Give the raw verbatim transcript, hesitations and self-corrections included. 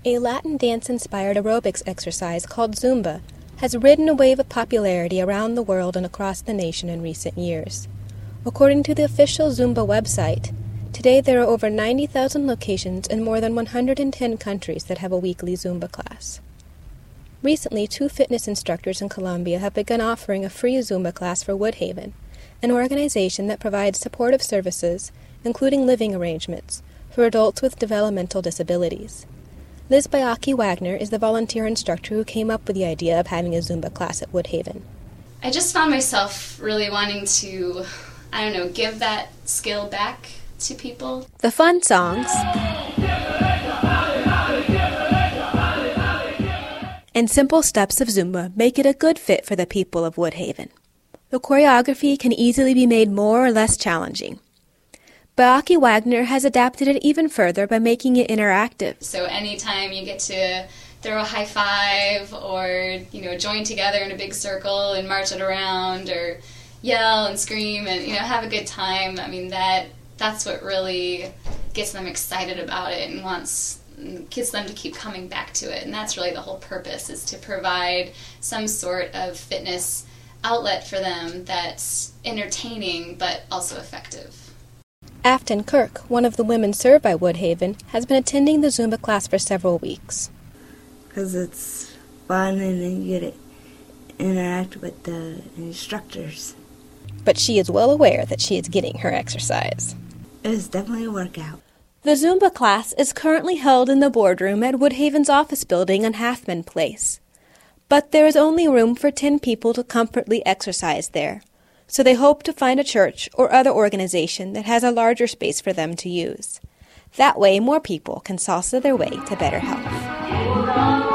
A Latin dance-inspired aerobics exercise called Zumba has ridden a wave of popularity around the world and across the nation in recent years. According to the official Zumba website, today there are over ninety thousand locations in more than one hundred ten countries that have a weekly Zumba class. Recently, two fitness instructors in Colombia have begun offering a free Zumba class for Woodhaven, an organization that provides supportive services, including living arrangements, for adults with developmental disabilities. Liz Bayaki Wagner is the volunteer instructor who came up with the idea of having a Zumba class at Woodhaven. I just found myself really wanting to, I don't know, give that skill back to people. The fun songs and simple steps of Zumba make it a good fit for the people of Woodhaven. The choreography can easily be made more or less challenging. Bayaki Wagner has adapted it even further by making it interactive. So anytime you get to throw a high five or, you know, join together in a big circle and march it around or yell and scream and, you know, have a good time, I mean, that that's what really gets them excited about it and wants gets them to keep coming back to it. And that's really the whole purpose, is to provide some sort of fitness outlet for them that's entertaining but also effective. Afton Kirk, one of the women served by Woodhaven, has been attending the Zumba class for several weeks. Because it's fun and then you get to interact with the instructors. But she is well aware that she is getting her exercise. It was definitely a workout. The Zumba class is currently held in the boardroom at Woodhaven's office building on Halfman Place. But there is only room for ten people to comfortably exercise there, so they hope to find a church or other organization that has a larger space for them to use. That way, more people can salsa their way to better health.